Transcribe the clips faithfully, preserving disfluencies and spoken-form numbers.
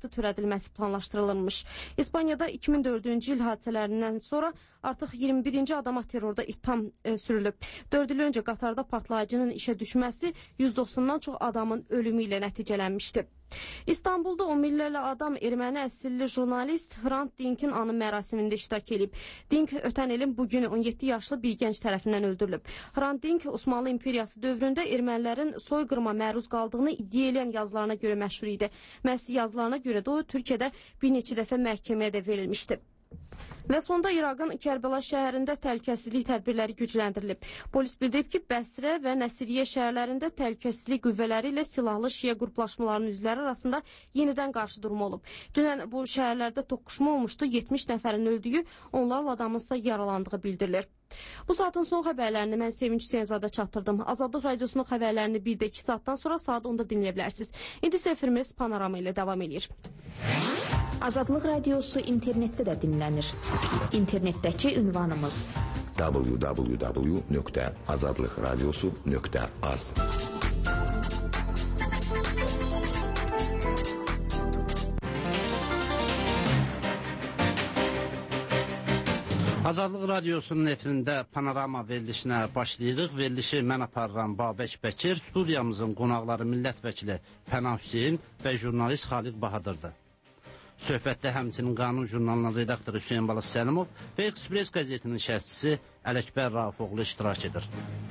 aktı törədilməsi planlaşdırılırmış. İspaniyada iki min dördüncü il hadisələrindən sonra artıq iyirmi birinci adama terrorda ittiham e, sürülüb. dörd il öncə Qatarda partlayıcının işə düşməsi yüz doxsandan çox adamın ölümü ilə nəticələnmişdi. İstanbulda on minlərlə adam erməni əsilli jurnalist Hrant Dink'in anı mərasimində iştirak edib. Dink ötən ilin bugünü on yeddi yaşlı bir gənc tərəfindən öldürülüb. Hrant Dink Osmanlı İmperiyası dövründə ermənilərin soyqırıma məruz qaldığını iddia edən yazılarına görə məşhur idi. Məhz yazılarına görə də o Türkiyədə bir neçə dəfə məhkəməyə də verilmişdi. Və sonda İraqın Kərbəla şəhərində təhlükəsizlik tədbirləri gücləndirilib. Polis bildirib ki, Bəsrə və Nəsiriyə şəhərlərində təhlükəsizlik qüvvələri ilə silahlı şiə qruplaşmalarının üzvləri arasında yenidən qarşıdurma olub. Dünən bu şəhərlərdə toqquşma olmuşdu, yetmiş nəfərin öldüyü, onlarla adamınsa yaralandığı bildirilir. Bu saatın son xəbərlərini mən Sevinç Hüseynzadə çatdırdım. Azadlıq Radiosunun xəbərlərini bir də iki saatdan sonra saat onda dinləyə bilərsiniz. İndi isə efirimiz Panorama ilə davam edir. Azadlıq Radiosu internetdə də dinlənir. İnternetdəki ünvanımız w w w nöqtə azadlıq radiosu nöqtə az. Azadlıq Radiosunun efirində Panorama verilişinə başlayırıq. Verilişi mən aparıram Babək Bəkir, studiyamızın qonaqları millət vəkili Pənah Hüseyin və jurnalist Xaliq Bahadırdır. Söhbətdə həmçinin Qanun jurnalının redaktoru Hüseyin Balas Səlimov və Ekspres qəzetinin şərhçisi Ələkbər Raufoğlu iştirak edir.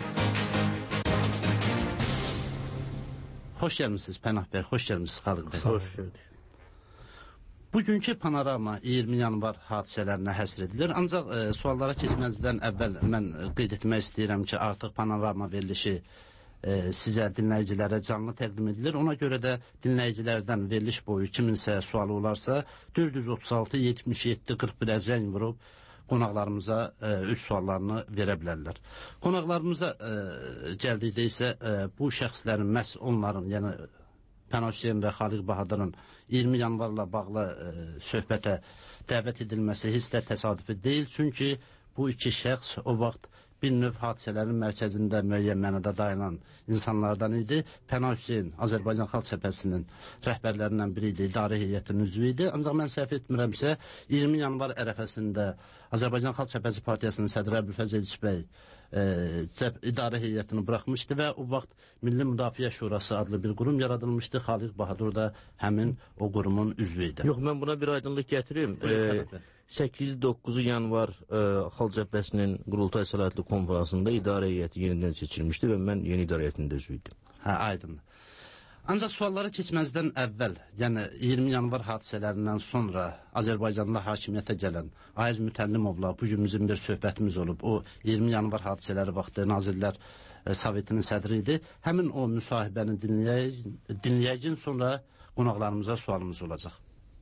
Xoş gəlmişsiniz Pənah bəy, xoş gəlmişsiniz Xaliq bəy. Xoş gördük. Bugünkü Panorama iyirmi yanvar hadisələrinə həsr edilir. Ancaq e, suallara keçməzdən əvvəl mən qeyd etmək istəyirəm ki, artıq Panorama verilişi e, sizə, dinləyicilərə canlı təqdim edilir. Ona görə də dinləyicilərdən veriliş boyu kiminsə sualı olarsa dörd yüz otuz altı yetmiş yeddi qırx birə zəng vurub qonaqlarımıza e, öz suallarını verə bilərlər. Qonaqlarımıza e, gəldikdə isə e, bu şəxslərin məhz onların, yəni Pənah Hüseyin və Xaliq Bahadırın iyirmi yanvarla bağlı e, söhbətə dəvət edilməsi heç də təsadüfi deyil. Çünki bu iki şəxs o vaxt bir növ hadisələrin mərkəzində müəyyən mənada dayanan insanlardan idi. Pənah Hüseyin Azərbaycan Xalq Cəbhəsinin rəhbərlərindən biri idi, idarə heyətinin üzvü idi. Ancaq mən səhv etmirəmsə iyirmi yanvar ərəfəsində Azərbaycan Xalq Cəbhəsi Partiyasının sədri Əbülfəz Elçi bəy e, cəb, idarə heyətini buraxmışdı və o vaxt Milli Müdafiə Şurası adlı bir qurum yaradılmışdı. Xaliq Bahadur da həmin o qurumun üzvü idi. Yox, mən buna bir aydınlıq gətirim. səkkiz doqquz yanvar e, Xalq Cəbhəsinin qurultay səlahiyyətli konferansında idarə heyəti yenidən seçilmişdi və mən yeni idarə heyətində üzvü idim. Hə, aydındır. Ancaq suallara keçməzdən əvvəl, yəni iyirmi yanvar hadisələrindən sonra Azərbaycanda hakimiyyətə gələn Ayaz Mütəllimovla bu gün bizim bir söhbətimiz olub. O iyirmi yanvar hadisələri vaxtı Nazirlər e, Sovetinin sədri idi. Həmin o müsahibəni dinləyəcək, sonra qonaqlarımıza sualımız olacaq.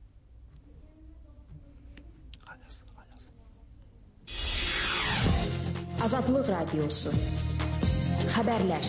Azadlıq Radiosu xəbərlər.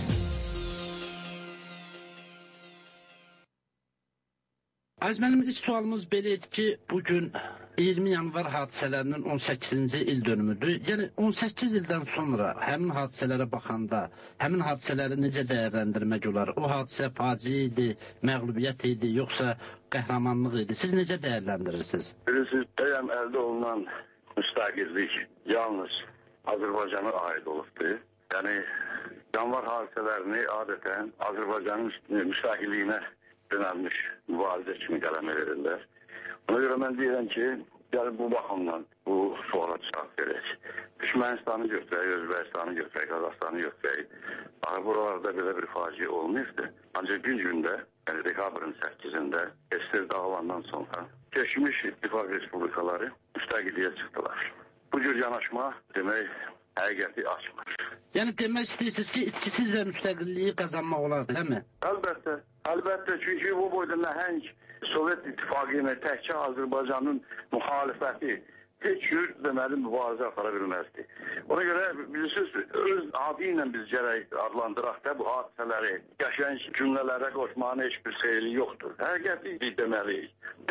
Aziz mənim ilk sualımız belə idi ki, bugün iyirmi yanvar hadisələrinin on səkkizinci il dönümüdür. Yəni on səkkiz ildən sonra həmin hadisələrə baxanda, həmin hadisələri necə dəyərləndirmək olar? O hadisə faciə idi, məğlubiyyət idi, yoxsa qəhrəmanlıq idi? Siz necə dəyərləndirirsiniz? Bilirsiniz, dəyəm əldə olunan müstəqillik yalnız Azərbaycana aid olubdur. Yəni, yanvar hadisələrini adətən Azərbaycanın müstəqilliyinə yönəlmiş mübarizə kimi qələmə verirlər. Ona görə mən deyirəm ki, yəni bu baxımdan bu suala cavab verək. Türkmenistanı götürək, Özbəkistanı götürək, Qazaxstanı götürək. Axı buralarda belə bir faciə olmayıbdır. Ancaq gün gündə, yəni dekabrın səkkizində S S R dağılandan sonra keçmiş İttifaq Respublikaları müstəqilliyə çıxdılar. Bu cür yanaşma demək həqiqəti açmır. Yəni demək istəyirsiniz ki, itkisiz də müstəqilliyi qazanmaq olardı, değil mi? Əlbəttə, əlbəttə, çünki bu boyda nəhəng Sovet İttifaqı ilə təkcə Azərbaycanın müxalifəti heç cür deməli mübarizə apara bilməzdi. Ona görə bilirsiniz, öz adı ilə biz gərək adlandıraq da bu hadisələri, yaşayan cümlələrə qoşmanın heç bir xeyri yoxdur. Həqiqəti deməliyik.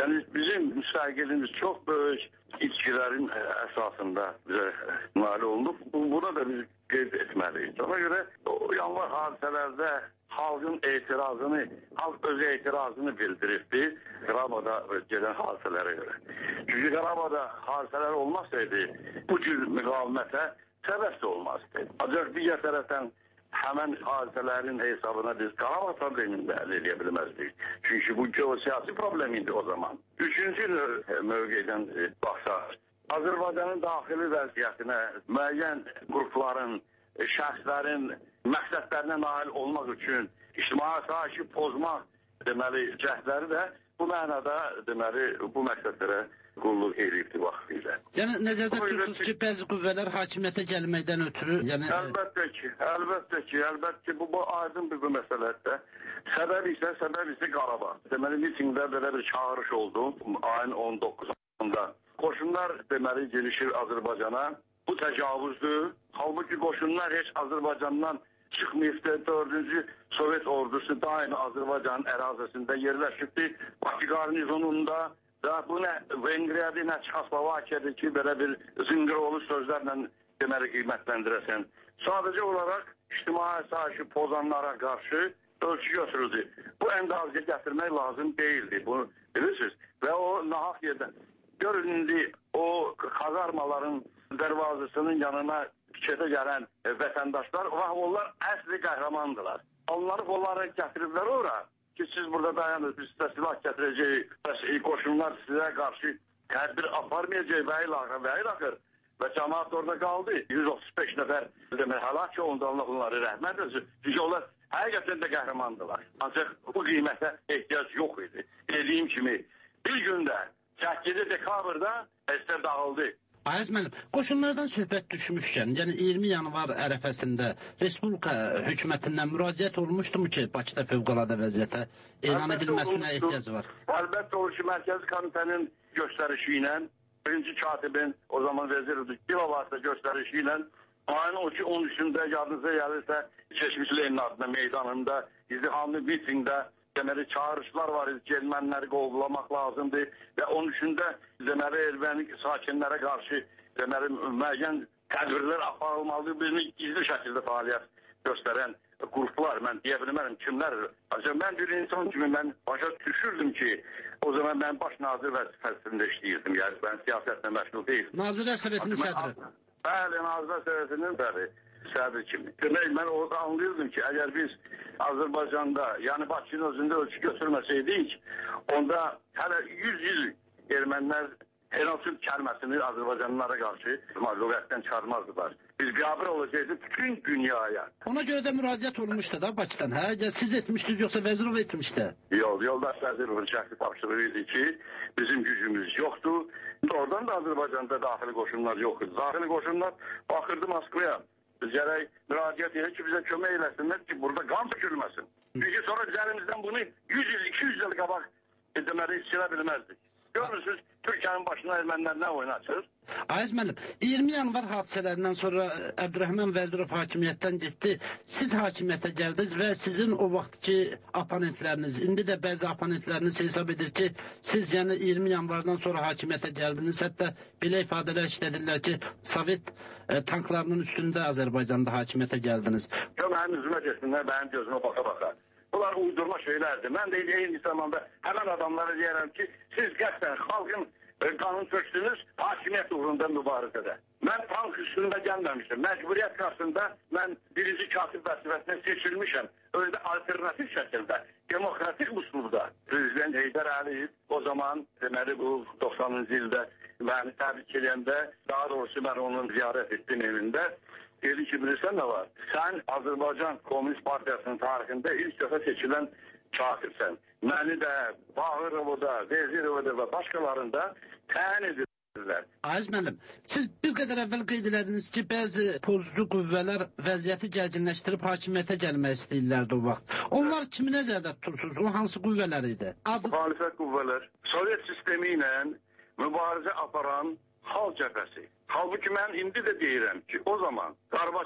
Yani bizim müstəqilimiz çok böyük içkilerin esasında bize mal olunub. Buna da biz qeyd etmeliyiz. Ona göre o yanvar hadiselerde halkın etirazını, halk öz etirazını bildirirdi Qarabağda gelen hadiselere göre. Çünkü Qarabağda hadiseler olmasaydı bu cür müqavimətə səbəb də olmazdı. Ancaq digər tərəfdən hemen hadiselerin hesabına biz Qarabağ problemini de elde edebilmezdik. Çünkü bu geosiyasi problemiydi o zaman. Üçüncü mövqeydən baxsaq, Azərbaycanın daxili vəziyyətinə müəyyən qrupların, şəxslərin məqsədlərinə nail olmaq üçün ictimai asayişi pozmaq deməli cəhdləri də bu mənada deməli bu məqsədlərə qulluq edibdi vaxtilə. Yəni nəzərdə tutursunuz ki, bəzi qüvvələr hakimiyyətə gəlməkdən ötürü, yəni əlbəttə ki, əlbəttə ki, əlbəttə ki, bu, bu aydın bir bu məsələdir. Səbəb isə, səbəb isə Qarabağ. Deməli, mitingdə belə bir çağırış oldu ayın on doqquzunda. Qoşunlar deməli gelişir Azərbaycana. Bu təcavüzdür. Halbuki qoşunlar heç Azərbaycandan çıxmayıbdı. Dördüncü Sovet ordusu daimi Azərbaycanın ərazisində yerləşibdi. Bakı qarnizonunda və bu nə Vengriyada, nə Çexoslovakiyada ki, belə bir zınqıroğlu sözlərlə deməli qiymətləndirəsən. Sadəcə olaraq ictimai asayişi pozanlara qarşı ölçü götürüldü. Bu əndazə gətirmək lazım değildi. Bunu bilirsiniz. Və o nahaq yerdən. Görün indi o kazarmaların dərvazısının yanına fikirdə gələn e, vətəndaşlar, onlar əsli qəhrəmandılar. Onları onları gətiriblər ora ki, siz burada dayanır, biz sizə silah gətirəcəyik, bəs qoşunlar sizə qarşı tədbir aparmayacaq və ilaxır, və ilaxır. Və cəmaat orada qaldı. yüz otuz beş nəfər demək, həlak oldu, Allah onları rəhmət etsin. Çünki onlar həqiqətən də qəhrəmandılar. Ancaq bu qiymətə ehtiyac yox idi. Dediyim kimi, bir gündə səkkizinci dekabrda əsər dağıldı. Ayaz müəllim, qoşunlardan söhbət düşmüşkən, yəni iyirmi yanvar ərəfəsində Respublika hökumətindən müraciət olmuşdu mu ki, Bakıda fövqəladə vəziyyətə elan edilməsinə ehtiyac var? Əlbəttə olur ki, Mərkəzi Komitənin göstərişi ilə, birinci katibin, o zaman vezir Dilavasda göstərişi ilə, ayın on üçündə yadınıza gəlirsə, Keçmiş Lenin adına meydanında, izdihamlı mitingdə, deməli çağırışlar var idi ki, erməniləri qovlamaq lazımdır və on üçündə deməli erməni sakinlərə qarşı deməli müəyyən tədbirlər aparılmalıdır. Birini gizli şəkildə fəaliyyət göstərən qruplar, mən deyə bilmərəm kimlər. Ancaq mən bir insan kimi mən başa düşürdüm ki, o zaman mən baş nazir vəzifəsində işləyirdim. Yəni mən siyasətlə məşğul deyildim. Nazirlər Sovetinin sədri. Bəli, Nazirlər Sovetinin bəli. Sədri kimi. Demək, mən orada anlayırdım ki, əgər biz Azərbaycanda, yəni Bakının özündə ölçü götürməsəydik, onda hələ yüz il ermənilər genosid kəlməsini Azərbaycanlılara qarşı məğlubiyyətdən çıxarmazdılar. Biz biabır olacaqdı bütün dünyaya. Ona görə də müraciət olmuşdu da Bakıdan, hə? Siz etmişdiniz, yoxsa Vəzirov etmişdi? Yox, yoldaş Vəzirovun şəxsi tapşırığı idi ki, bizim gücümüz yoxdur. Oradan da Azərbaycanda daxili qoşunlar yox idi. Daxili qoşunlar baxırdı Moskvaya. Biz gərək müraciət edir ki, bizə kömək eləsinlər ki, burada qan tökülməsin. Çünki sonra biz əlimizdən bunu yüz il, iki yüz il qabaq deməli silə bilməzdik. Görürsünüz, Türkiyənin başına ermənilər nə oynatır? Ayaz müəllim, iyirmi yanvar hadisələrindən sonra Əbdürrəhman Vəzirov hakimiyyətdən getdi. Siz hakimiyyətə gəldiniz və sizin o vaxtki oponentləriniz, indi də bəzi oponentləriniz hesab edir ki, siz yəni iyirmi yanvardan sonra hakimiyyətə gəldiniz. Hətta belə ifadələr işlədirlər ki, Sovet e, tanklarının üstündə Azərbaycanda hakimiyyətə gəldiniz. Mənim üzümə geçsinlər, mənim gözümə baka-baka. Bunlar uydurma şeylərdir. Mən də eyni zamanda həmən adamlara deyərəm ki, siz qəsdən xalqın qanun töksünüz hakimiyyət uğrunda mübarizədə. Mən tank üstündə gəlməmişim. Məcburiyyət qarşısında mən birinci katib vəzifəsinə seçilmişəm. Öyle alternatif şəkildə, demokratik üslubda. Prezident Heydər Əliyev o zaman deməli bu doxsanıncı ildə məni təbrik edəndə, daha doğrusu mən onun ziyarət etdim evində. Dedi ki, bilirsən nə var? Sən Azərbaycan Komünist Partiyasının tarixində ilk dəfə seçilən katibsən. Məni də, Bağırovu da, Vezirovu da və başqalarında təyin edirlər. Aziz müəllim, siz bir qədər əvvəl qeyd elədiniz ki, bəzi pozucu qüvvələr vəziyyəti gərginləşdirib hakimiyyətə gəlmək istəyirlərdi o vaxt. Onlar kimi nəzərdə tutursunuz? O hansı qüvvələr idi? Adı... Müxalifət qüvvələr, Sovet sistemi ilə mübarizə aparan xalq cəbhəsi. Halbuki mən indi də deyirəm ki, o zaman Qarbaçov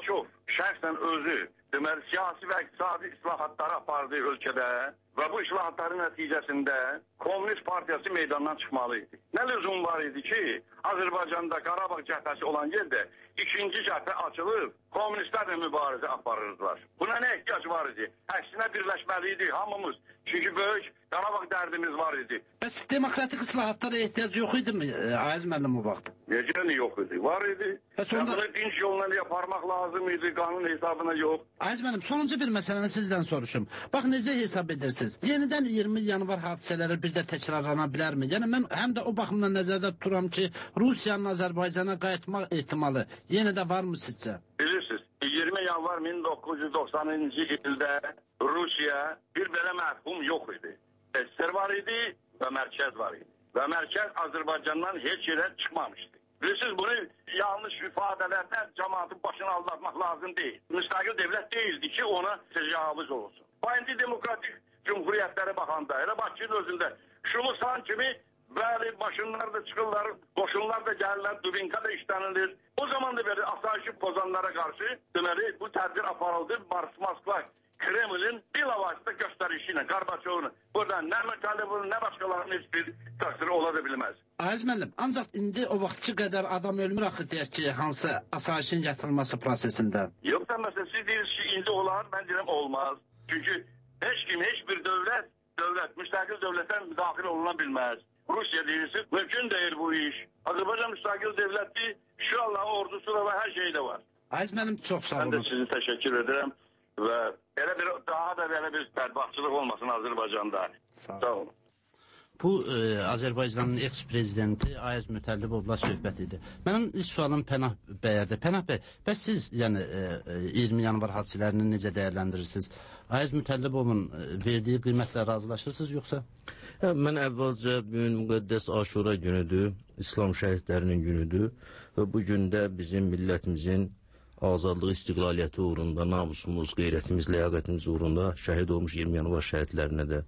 şəxsən özü deməli, siyasi və iqtisadi islahatları apardığı ölkədə və bu islahatların nəticəsində Komünist Partiyası meydandan çıxmalı idi. Nə lüzum var idi ki, Azərbaycanda Qarabağ cəbhəsi olan yerdə ikinci cəbhə açılıb, komünistlərlə mübarizə aparırdılar. Buna nə ehtiyac var idi? Əksinə birləşməli idi hamımız. Çünki böyük Qarabağ dərdimiz var idi. Bəs demokratik islahatlara ehtiyac yox idi mi Aziz müəllim o vaxt? Necə yox idi? Var idi. Bəs onda... Bunu dinç yolla yaparmaq lazım idi, qanun hesabına yox. Aziz müəllim, sonuncu bir məsələni sizdən soruşum. Bax, necə hesab edirsiniz? Yenidən iyirmi yanvar hadisələri bir də təkrarlana bilərmi? Yəni, mən həm də o baxımdan nəzərdə tuturam ki, Rusiyanın Azərbaycana qayıtmaq ehtimalı yenə də varmı sizcə? Bilirsiniz, iyirmi yanvar min doqquz yüz doxsanıncı ildə Rusiya bir belə məhkum yox idi. S S R var idi və mərkəz var idi. Və mərkəz Azərbaycandan heç yerə çıxmamışdı. Bilirsiniz, bunu yanlış ifadələrlə cəmaatın başını aldatmaq lazım deyil. Müstəqil devlət deyildi ki, ona təcavüz olsun. İndi demokratik cumhuriyyətlərə baxanda, elə Bakının özündə Şumusan kimi bəli maşınlar da çıxırlar, qoşunlar da gəlirlər, Dubinka da işlənilir. O zaman da belə asayişi pozanlara qarşı deməli bu tədbir aparıldı. Moskva Kremlin bilavasitə göstərişi ilə Qarbaçovun buradan nə Mütəllibin, nə başqalarının heç bir təqsiri ola da bilməz. Aziz müəllim, ancaq indi o vaxtki qədər adam ölmür axı deyək ki, hansı asayişin gətirilməsi prosesində. Yoxsa məsələn, siz deyirsiniz ki, indi olar, mən deyirəm olmaz. Çünki heç kim, heç bir dövlət, dövlət, müstəqil dövlətdən müdaxilə oluna bilməz. Rusiya deyirsiniz, mümkün deyil bu iş. Azərbaycan müstəqil devlətdir, şu Allah'ın ordusu da var, hər şey də var. Aziz müəllim, çox sağ olun. Mən də sizi təşəkkür edirəm və elə bir, daha da belə bir bədbaxtçılıq olmasın Azərbaycanda. Sağ, sağ olun. Bu e, Azərbaycanın eks-prezidenti Ayaz Mütəllibovla söhbət idi. Mənim ilk sualım Pənah bəyədir. Pənah bəy, bəs siz yəni e, iyirmi yanvar hadisələrini necə dəyərləndirirsiniz? Ayaz Mütəllibovun verdiyi qiymətlə razılaşırsınız yoxsa? Hə, mən əvvəlcə bugün müqəddəs Aşura günüdür, İslam şəhidlərinin günüdür və bu gündə bizim millətimizin azadlığı, istiqlaliyyəti uğrunda, namusumuz, qeyrətimiz, ləyaqətimiz uğrunda şəhid olmuş iyirmi yanvar şəhidlərinə də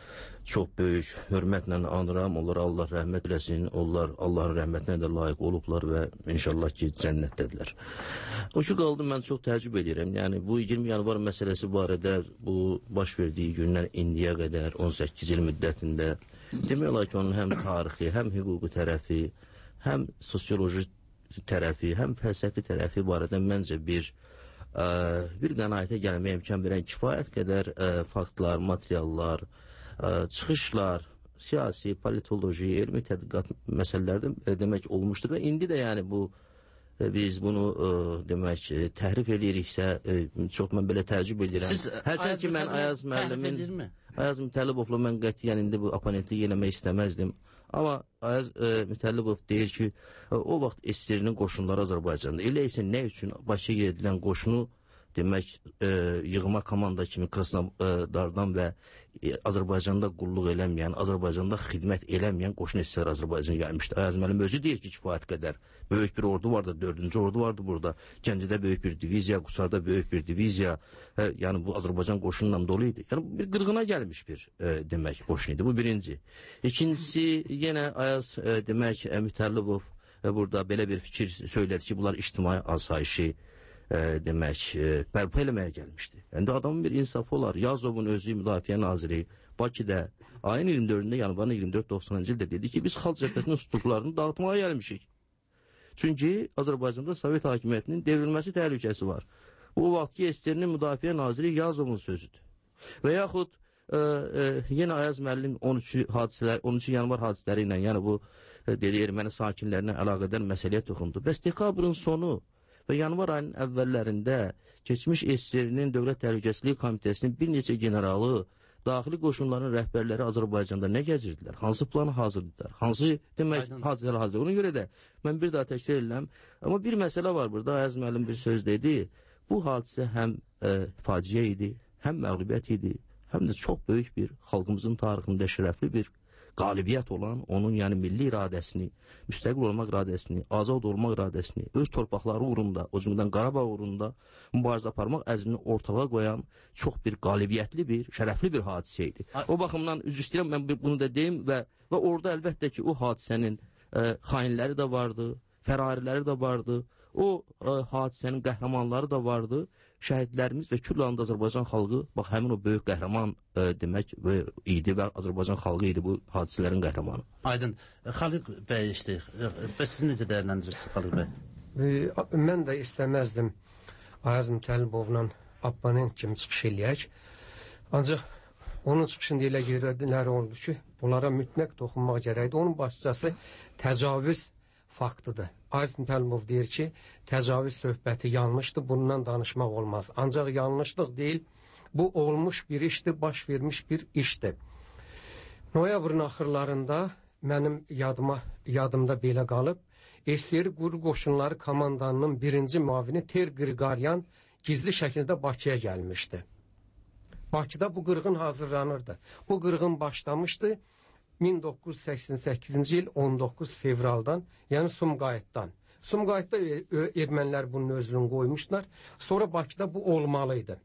çox böyük hörmətlə anıram. Onlara Allah rəhmət eləsin. Onlar Allahın rəhmətinə də layiq olublar və inşallah ki, cənnətdədirlər. O ki qaldı, mən çox təəccüb edirəm. Yəni, bu iyirmi yanvar məsələsi barədə bu baş verdiyi gündən indiyə qədər on səkkiz il müddətində demək olar ki, onun həm tarixi, həm hüquqi tərəfi, həm sosioloji tərəfi, həm fəlsəfi tərəfi barədə məncə bir ə, bir qənaətə gəlməyə imkan verən kifayət qədər ə, faktlar, materiallar, ə, çıxışlar, siyasi, politoloji, elmi tədqiqat məsələlərdə ə, demək olmuşdur və indi də yəni bu ə, biz bunu ə, demək təhrif eləyiriksə ə, çox mən belə təəccüb edirəm. Siz Hərçənd ki, mən Ayaz müəllimin Ayaz Mütəllibovla mən qətiyyən indi bu oponentliyi eləmək istəməzdim. Amma Ayaz e, Mütəllibov deyir ki, e, o vaxt S S R-nin qoşunları Azərbaycanda. Elə isə nə üçün Bakıya gedilən qoşunu demək e, yığma komanda kimi Krasnodardan və e, Azərbaycanda qulluq eləməyən, Azərbaycanda xidmət eləməyən qoşun S S R Azərbaycana gəlmişdi. Ayaz müəllim özü deyir ki, kifayət qədər böyük bir ordu vardı, dördüncü ordu vardı burada. Gəncədə böyük bir diviziya, Qusarda böyük bir diviziya, e, yəni bu Azərbaycan qoşunla dolu idi. Yəni bir qırğına gəlmiş bir e, demək qoşun idi. Bu birinci. İkincisi, yenə Ayaz e, demək e, Mütəllibov e, burada belə bir fikir söylədi ki, bunlar ictimai asayişi E, demək, e, bərpa eləməyə gəlmişdi. Yəni, adamın bir insafı olar. Yazovun özü müdafiə naziri Bakıda ayın iyirmi dördündə, yanvarın iyirmi dörd doxsanıncı ildə dedi ki, biz xalq cəbhəsinin strukturlarını dağıtmaya gəlmişik. Çünki Azərbaycanda Sovet hakimiyyətinin devrilməsi təhlükəsi var. Bu vaxtki S S R-nin müdafiə naziri Yazovun sözüdür. Və yaxud e, e, yenə Ayaz müəllim on üçü hadisələr, on üçü yanvar hadisələri ilə, yəni bu e, dedi, erməni sakinlərinə əlaqədar məsələyə toxundu. Bəs dekabrın sonu və yanvar ayının əvvəllərində keçmiş S S R-nin Dövlət Təhlükəsizlik Komitəsinin bir neçə generalı, daxili qoşunların rəhbərləri Azərbaycanda nə gəzirdilər? Hansı planı hazırdılar? Hansı demək hadisələr hazırdır? Ona görə də mən bir daha təkrar edirəm. Amma bir məsələ var burada. Ayaz müəllim bir söz dedi. Bu hadisə həm e, faciə idi, həm məğlubiyyət idi, həm də çox böyük bir xalqımızın tarixində şərəfli bir qalibiyyət olan, onun yəni milli iradəsini, müstəqil olmaq iradəsini, azad olmaq iradəsini, öz torpaqları uğrunda, o cümlədən Qarabağ uğrunda mübarizə aparmaq əzmini ortalığa qoyan çox bir qalibiyyətli bir, şərəfli bir hadisə idi. O baxımdan üzr istəyirəm, mən bunu da deyim və, və orada əlbəttə ki, o hadisənin e, xainləri də vardı, fərariləri də vardı. O ə, hadisənin qəhrəmanları da vardı, şəhidlərimiz və Kürdlərin Azərbaycan xalqı, bax həmin o böyük qəhrəman ə, demək və, idi və Azərbaycan xalqı idi bu hadisələrin qəhrəmanı. Aydın. Xaliq bəy işte, bəs siz necə dəyərləndirirsiniz Xaliq bəy? E, mən də istəməzdim Ayaz Mütəllibovla abonent kimi çıxış eləyək. Ancaq onun çıxışında elə yerlər oldu ki, onlara mütləq toxunmaq gərəkdir. Onun başçası təcavüz faktıdır. Ayaz Mütəllibov deyir ki, təcavüz söhbəti yanlışdır, bundan danışmaq olmaz. Ancaq yanlışlıq deyil, bu olmuş bir işdir, baş vermiş bir işdir. Noyabrın axırlarında mənim yadıma, yadımda belə qalıb, S S R Quru Qoşunları komandanının birinci müavini Ter Qriqaryan gizli şəkildə Bakıya gəlmişdi. Bakıda bu qırğın hazırlanırdı. Bu qırğın başlamışdı min doqquz yüz səksən səkkizinci il on doqquz fevraldan, yəni Sumqayıtdan. Sumqayıtda ermənilər bunun özünü qoymuşlar. Sonra Bakıda bu olmalıydı.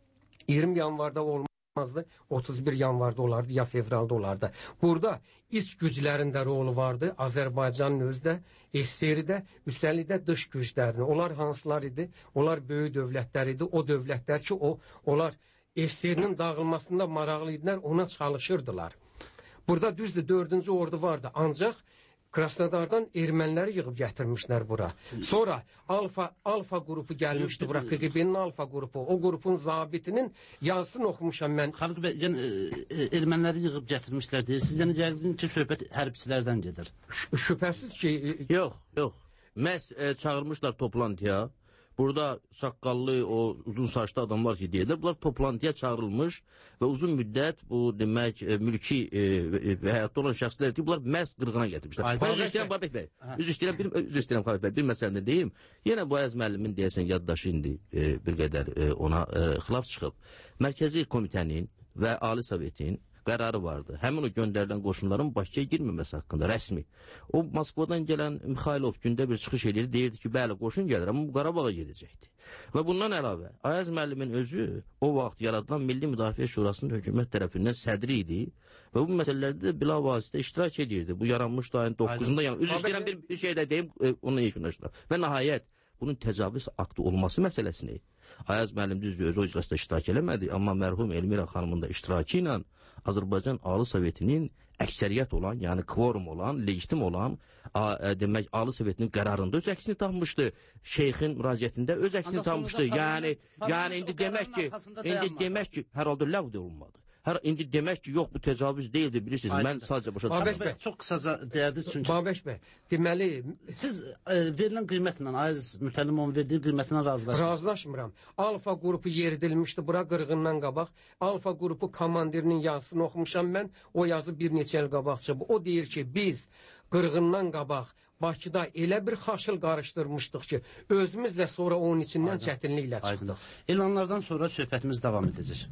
iyirmi yanvarda olmazdı, otuz bir yanvarda olardı, ya fevralda olardı. Burada iç güclərində rolu vardı, Azərbaycanın özdə, S S R-də, üstəlik də dış güclərini. Onlar hansılar idi? Onlar böyük dövlətlər idi. O dövlətlər ki, o, onlar S S R-nin dağılmasında maraqlı idilər, ona çalışırdılar. Burada düzdür, dördüncü ordu vardı. Ancaq Krasnodardan erməniləri yığıb gətirmişlər bura. Sonra Alfa Alfa qrupu gəlmişdi bura, K G B-nin Alfa qrupu. O qrupun zabitinin yazısını oxumuşam mən. Xaliq bəy, yəni erməniləri yığıb gətirmişlər deyir. Siz yəni yəqin ki, söhbət hərbçilərdən gedir. Şübhəsiz ki, yox, yox. Məhz e, çağırmışlar toplantıya. Burada saqqallı, o uzun saçlı adamlar ki deyirlər, bunlar toplantıya çağırılmış və uzun müddət bu demək e, mülki e, və həyatda olan şəxslər deyib, bunlar məhz qırğına gətirmişlər. Üzr istəyirəm Babək bəy, üzr istəyirəm, bir, üzr istəyirəm Xaliq bəy, bir məsələni deyim. Yenə bu Ayaz müəllimin deyəsən yaddaşı indi e, bir qədər e, ona e, xilaf çıxıb. Mərkəzi Komitənin və Ali Sovetin qərarı vardı. Həmin o göndərilən qoşunların Bakıya girməməsi haqqında rəsmi. O Moskvadan gələn Mikhailov gündə bir çıxış edir, deyirdi ki, bəli qoşun gəlir, amma bu Qarabağa gedəcəkdi. Və bundan əlavə Ayaz müəllimin özü o vaxt yaradılan Milli Müdafiə Şurasının hökumət tərəfindən sədri idi və bu məsələlərdə bilavasitə iştirak edirdi. Bu yaranmış ayın doqquzunda, yəni üzr istəyirəm bir, bir şey də deyim, e, onunla yekunlaşdılar. Və nəhayət bunun təcavüz aktı olması məsələsini Ayaz müəllim düzdür, özü o iclasda iştirak eləmədi, amma mərhum Elmira xanımın da iştirakı ilə Azərbaycan Ali Sovetinin əksəriyyət olan, yəni kvorum olan, legitim olan, a, a, demək, Ali Sovetinin qərarında öz əksini tapmışdı. Şeyxin müraciətində öz əksini tapmışdı. Yəni, yəni indi demək ki, indi demək ki, hər halda ləğv olunmadı. Hər indi demək ki, yox bu təcavüz deyildi, bilirsiniz. Aydın. Mən sadəcə başa düşürəm. Babək bəy, çox qısaca deyərdiniz çünki. Babək bəy, deməli siz e, verilən qiymətlə, Ayaz Mütəllimovun verdiyi qiymətlə razılaşmırsınız. Razılaşmıram. Alfa qrupu yeridilmişdi bura qırğından qabaq. Alfa qrupu komandirinin yazısını oxumuşam mən. O yazı bir neçə il qabaqçı. O deyir ki, biz qırğından qabaq Bakıda elə bir xaşıl qarışdırmışdıq ki, özümüz də sonra onun içindən çətinliklə çıxdıq. Aydın. Elanlardan sonra söhbətimiz davam edəcək.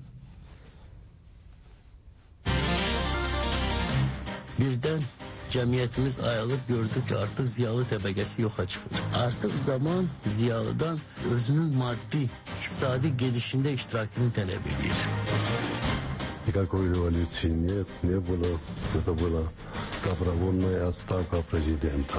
Birdən cəmiyyətimiz ayılıb gördü ki, artıq ziyalı təbəqəsi yoxa çıxır. Artıq zaman ziyalıdan özünün maddi, iqtisadi gedişində iştirakını tələb edir. Никакой революции нет, не было. Это была добровольная отставка президента.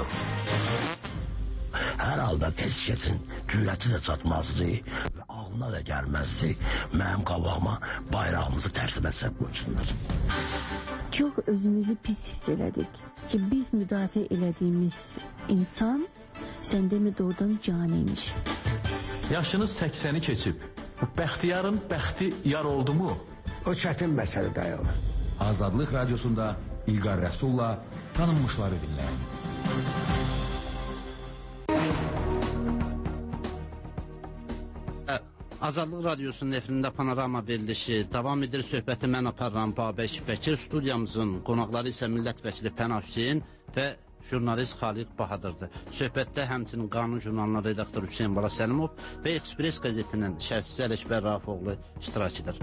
Hər halda heç kəsin cürəti də çatmazdı və ağlına da gəlməzdi mənim qabağıma bayrağımızı tərsimətsə qoysunlar. Çox özümüzü pis hiss elədik ki, biz müdafiə elədiyimiz insan səndəmi doğrudan caniymiş. Yaşınız səksəni keçib. Bəxtiyarın bəxti yar oldu mu? O çətin məsələ dayanır. Azadlıq Radiosunda İlqar Rəsulla tanınmışları dinləyin. Azadlıq Radiosunun efirində panorama verilişi davam edir. Söhbəti mən aparıram Babək Bəkir. Studiyamızın qonaqları isə millət vəkili Pənah Hüseyin və jurnalist Xaliq Bahadırdır. Söhbətdə həmçinin Qanun jurnalının redaktoru Hüseyin Bala Səlimov və Ekspress qəzetinin şərhçisi Ələkbər Rafifoğlu iştirak edir.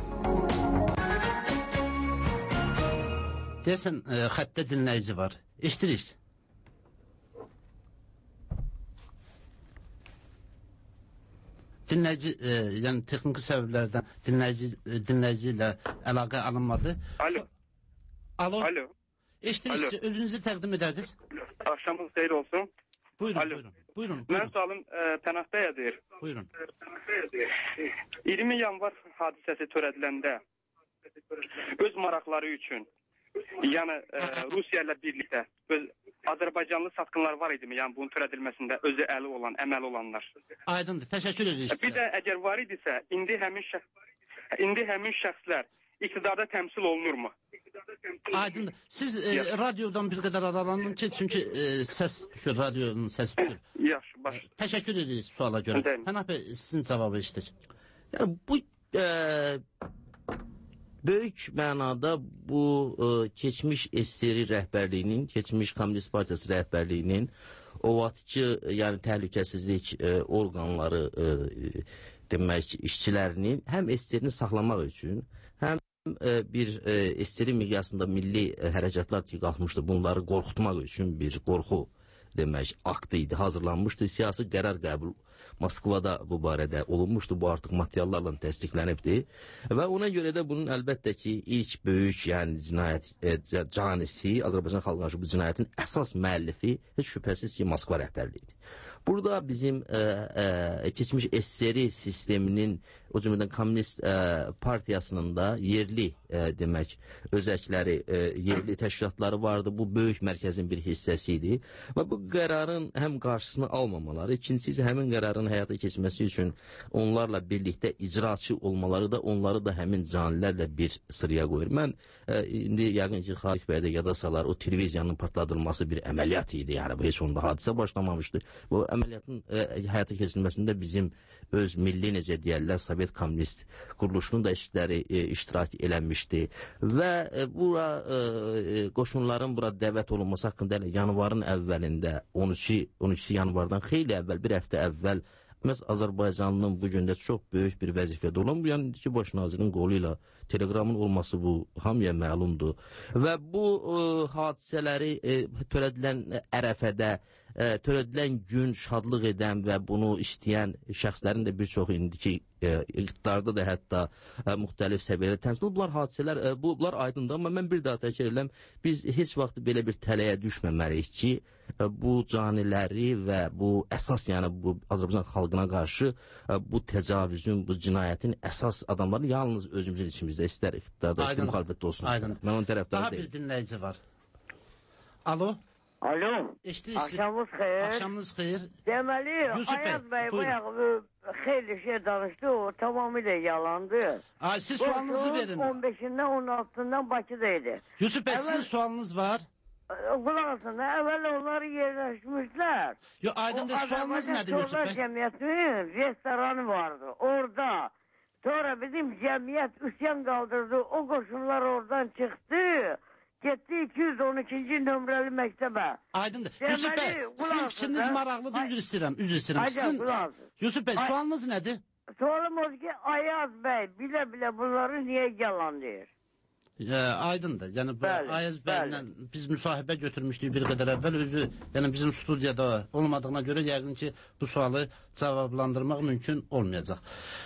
Deyəsən, e, xəttə dinləyici var. Eşdirik. Dinləyici, e, yəni texniki səbəblərdən dinləyici, e, dinləyici ilə əlaqə alınmadı. Alo. Alo. Alo. Eşdirik, özünüzü təqdim edərdiniz. Axşamınız xeyir olsun. Buyurun, Alo. buyurun. Buyurun, Mən buyurun. sualım e, Pənah bəyədir. Buyurun. iyirmi yanvar hadisəsi törədiləndə öz maraqları üçün, yəni e, Rusiya ilə birlikdə öz Azərbaycanlı satqınlar var idimi? Yəni bunun törədilməsində özü əli olan, əməli olanlar. Aydındır. Təşəkkür edirik sizə. Bir də əgər var idisə, indi həmin şəxs, indi həmin şəxslər iqtidarda təmsil olunurmu? Aydındır. Siz e, radiodan bir qədər aralanın ki, çünki e, səs düşür, radionun səsi düşür. Yaxşı, baş. Təşəkkür edirik suala görə. Pənah bəy, sizin cavabı işdir. Yəni bu e, böyük mənada bu e, keçmiş S S R rəhbərliyinin, keçmiş Komünist Partiyası rəhbərliyinin o vaxtki yəni təhlükəsizlik e, orqanları e, demək işçilərinin həm S S R-ni saxlamaq üçün, həm e, bir e, S S R miqyasında milli e, hərəkatlar qalxmışdı. Bunları qorxutmaq üçün bir qorxu demək aktı idi, hazırlanmışdı. Siyasi qərar qəbul Moskvada bu barədə olunmuşdu. Bu artıq materiallarla təsdiqlənibdi. Və ona görə də bunun əlbəttə ki, ilk böyük yəni cinayət e, canisi, Azərbaycan xalqına qarşı bu cinayətin əsas müəllifi heç şübhəsiz ki, Moskva rəhbərliyidir. Burada bizim e, e, keçmiş S S R sisteminin, o cümlədən Komünist e, Partiyasının da yerli e, demək özəkləri, e, yerli təşkilatları vardı. Bu böyük mərkəzin bir hissəsi idi. Və bu qərarın həm qarşısını almamaları, ikincisi həmin qərarın həyata keçməsi üçün onlarla birlikdə icraçı olmaları da onları da həmin canilərlə bir sıraya qoyur. Mən e, indi yəqin ki, Xalq bəy də yada salar, o televiziyanın partladılması bir əməliyyat idi. Yəni bu heç onda hadisə başlamamışdı. Bu əməliyyatın e, həyata keçirilməsində bizim öz milli, necə deyərlər, Sovet Komünist quruluşunun da işçiləri e, iştirak eləmişdi. Və e, bura e, qoşunların bura dəvət olunması haqqında yanvarın əvvəlində on iki yanvardan xeyli əvvəl, bir həftə əvvəl məhz Azərbaycanlının bu gündə çox böyük bir vəzifədə olan bu, yəni ki, baş nazirin qolu ilə teleqramın olması bu hamıya məlumdur. Və bu e, hadisələri e, törədilən ərəfədə, e, törədilən gün şadlıq edən və bunu istəyən şəxslərin də bir çoxu indiki e, iqtidarda da hətta e, müxtəlif səviyyədə təmsil olunur. Bunlar hadisələr, e, bunlar aydındır, amma mən bir daha təkrar edirəm, biz heç vaxt belə bir tələyə düşməməliyik ki, e, bu caniləri və bu əsas, yəni bu Azərbaycan xalqına qarşı e, bu təcavüzün, bu cinayətin əsas adamları yalnız özümüzün içimizdə, istər iqtidarda, istər müxalifətdə olsun. Aydın. Mən onun tərəfdarı Daha deyim. bir dinləyici var. Alo. Alo. Eşitirirsiniz. Axşamınız xeyir. Axşamınız xeyir. Deməli, Yusuf Bey, Ayaz Bey buyurun. bayağı xeyli şey danışdı, o tamamilə yalandı. Ay, siz sualınızı verin. on beşindən on altısından Bakıdaydı. Yusuf Bey, Əvvəl- sizin sualınız var. Qulaq asın, əvvəl onlar yerləşmişlər. Yo, aydındır, O sualınız Azərbaycan nədir Yusuf Çorlar Bey? Cəmiyyətinin restoranı vardı, orada. Sonra bizim cəmiyyət üsyan qaldırdı, o qoşunlar oradan çıxdı. Getdi iki yüz on ikinci nömrəli məktəbə. Aydındır. Deməli, Yusuf Bey, qulaq sizin asın fikriniz da. maraqlıdır, üzr istəyirəm, üzr istəyirəm. Aycan, Sizin qulaq asın. Yusuf Bey, Ay- sualınız nədir? Sualım odur ki, Ayaz Bey bilə-bilə bunları niyə yalan deyir? E, aydındır. Yəni bu Bəli, Ayaz bəylə biz müsahibə götürmüşdük bir qədər əvvəl. Özü, yəni bizim studiyada olmadığına görə yəqin ki, bu sualı cavablandırmaq mümkün olmayacaq.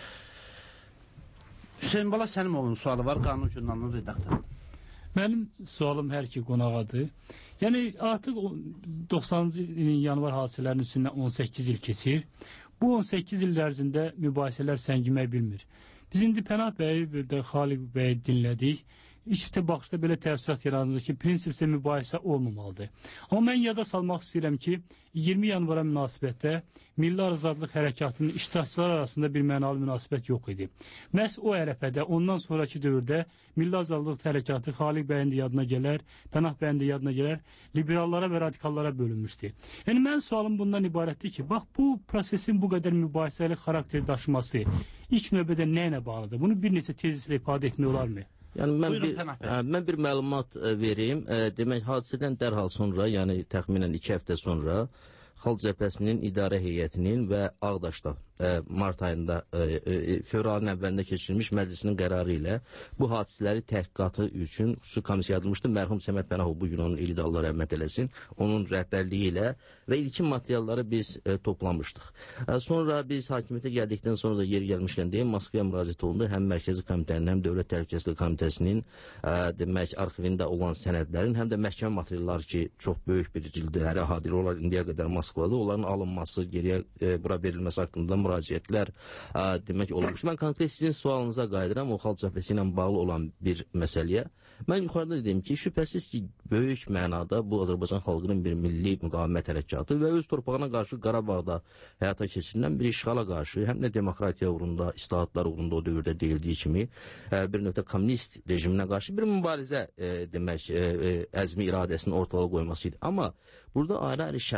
Hüseyin Bala Səlimovun sualı var, Qanun Jurnalının redaktoru. Mənim sualım hər iki qonağadır. Yəni artıq doxsanıncı ilin yanvar hadisələrinin üstündən on səkkiz il keçir. Bu on səkkiz il ərzində mübahisələr səngimək bilmir. Biz indi Pənah bəyi və də Xaliq bəyi dinlədik. İlk baxışda belə təəssürat yaranır ki, prinsipcə mübahisə olmamalıdır. Amma mən yada salmaq istəyirəm ki, iyirmi yanvara münasibətdə Milli Azadlıq Hərəkatının iştirakçılar arasında bir mənalı münasibət yox idi. Məhz o ərəfədə, ondan sonraki dövrdə Milli Azadlıq Hərəkatı Xaliq bəyin də yadına gələr, Pənah bəyin də yadına gələr, liberallara və radikallara bölünmüşdü. Yəni, mənim sualım bundan ibarətdir ki, bax, bu prosesin bu qədər mübahisəli xarakter daşıması ilk növbədə nə ilə bağlıdır? Bunu bir neçə tezislə ifadə etmək olarmı? Yəni mən Buyurun, bir, Pənah bəy. ə, mən bir məlumat ə, verim. Ə, demək, hadisədən dərhal sonra, yəni təxminən iki həftə sonra Xalq Cəbhəsinin idarə heyətinin və Ağdaşda e, mart ayında e, e, fevralın əvvəlində keçirilmiş məclisinin qərarı ilə bu hadisələri təhqiqatı üçün xüsusi komissiya yaradılmışdı. Mərhum Səməd Pənahov bu gün onun eli də Allah rəhmət eləsin. Onun rəhbərliyi ilə və ilkin materialları biz e, toplamışdıq. E, sonra biz hakimiyyətə gəldikdən sonra da yer gəlmişkən deyim, Moskvaya müraciət olundu. Həm Mərkəzi Komitənin, həm Dövlət Təhlükəsizlik Komitəsinin e, demək arxivində olan sənədlərin, həm də məhkəmə materialları ki, çox böyük bir cildləri hadilə olar indiyə qədər Moskvada, onların alınması, geriyə e, bura verilməsi haqqında müraciətlər e, demək olmuş. Mən konkret sizin sualınıza qayıdıram, o xalq cəbhəsi ilə bağlı olan bir məsələyə. Mən yuxarıda dedim ki, şübhəsiz ki, böyük mənada bu Azərbaycan xalqının bir milli müqavimət hərəkatı və öz torpağına qarşı Qarabağda həyata keçirilən bir işğala qarşı, həm də demokratiya uğrunda, islahatlar uğrunda o dövrdə deyildiyi kimi bir növ kommunist rejiminə qarşı bir mübarizə e, demək, e, əzmi iradəsinin ortalığa qoyması idi. Amma burada ayrı-ayrı şəxs